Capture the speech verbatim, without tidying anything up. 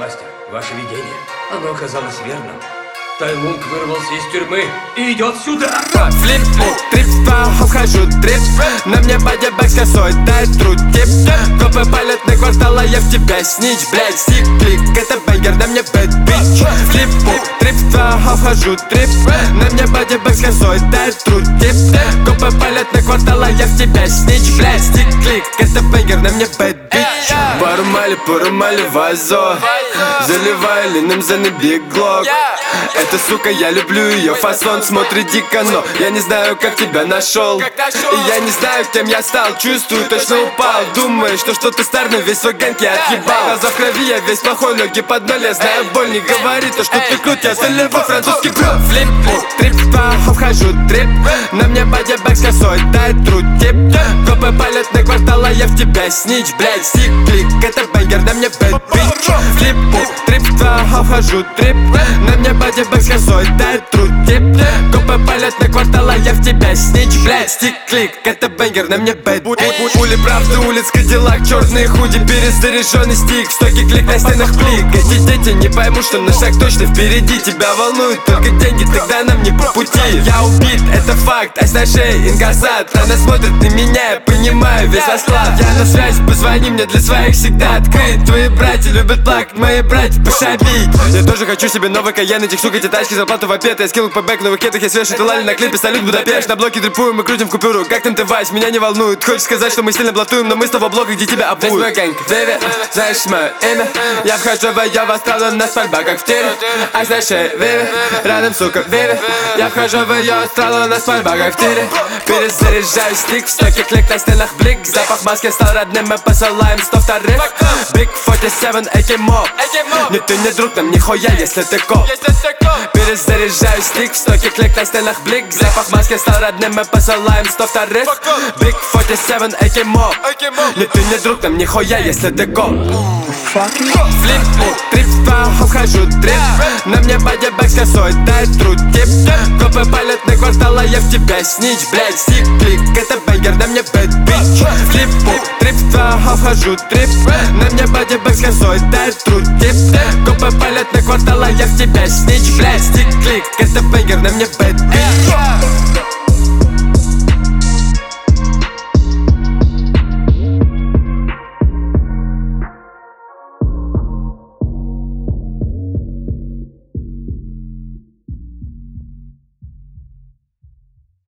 Мастер, ваше видение, оно оказалось верным. Тайлунг вырвался из тюрьмы и идет сюда. Флип, трип, вхожу, трип. На мне бодибэк с косой, дай тру, тип. Копы палят на квартал, а я в тебя снич. Блять, стик-клик, это бэнгер, на мне бэд бич. Флип, трип, вхожу, трип. На мне бодибэк с косой, дай тру, тип. Копы палят на квартал, а я в тебя снич. Блять, стик-клик, это бэнгер, на мне бэд бич. Парумали, парумали, вазо. Заливай линым за биг глок. Эта сука, я люблю ее фасон, смотрит дико, но я не знаю, как тебя нашел. И я не знаю, кем я стал, чувствую, точно упал. Думаю, что что-то старый, весь свой гэнг я отъебал. Глаза в крови, я весь плохой, ноги под ноль, я знаю боль. Не говори то, что ты крут, я заливаю французский брод. Флип, трип, вхожу, трип. На мне бодибэк с косой, дай тру, тип. Копы палят на квартал, а я в тебя снич. Блять, стик-клик, это бэнгер, на мне бэд бич. Флип, трип, вхожу, трип. На мне бодибэк с косой, дай тру, тип. Копы палят на квартал, а я в тебя снич. Блять, стик-клик, это бэнгер, на мне бэд бич. Пули правды улиц, кадиллак, черные худи, перезаряженный стик. В стоке клик на стенах плик. Эти дети не поймут, что на шаг точно впереди. Тебя волнуют только деньги, тогда нам не по пути. Я убит, это факт, а на шее инкассат. Она смотрит на меня, я понимаю весь расклад. Я на связи, позвони мне, для своих всегда открыт. Твои братья любят плакать, мои братья пошабить. Я тоже хочу себе новый каян, этих сука, эти тачки, зарплату в обед. Я скинул по бэк в новых кетах, я свежий тулали на клипе, салют Будапешт. На блоке дрипуем, мы крутим в купюру. Как там ты, Вась, меня не волнует. Хочешь сказать, что мы сильно блатуем, но мы с того блока, где тебя обуют. Весь мой гэнг, Дэви, знаешь мое имя. Я вхожу в ее астрал, у нас пальба как в тире. А знаешь, Виви, рядом, сука, Виви. Я вхожу в ее астрал, у нас пальба как в тире. Перезаряжаю стик, в стоке клик на стенах блик. Запах маски стал родным, мы посылаем сто вторых. Биг сорок семь, эки моп. Нет, ты не друг, нам нихуя, если ты коп. Перезаряжаю стик, в стоке клик на стенах блик. Запах маски стал родным, мы посылаем сто вторых. Биг сорок семь, эки моп. Нет, ты не друг, нам нихуя, если ты коп. Флип, трип, вхожу, трип. На мне бодибэк с косой, дай тру, тип. Копы палят на квартал, а я в тебя снич. Блять, стик-клик, это бэнгер, на мне бэд бич. Флип, трип, вхожу, трип. На мне бодибэк с косой, дай тру, тип. Копы палят на квартал, а я в тебя снич. Блять, стик-клик, это бэнгер, на мне бэд бич.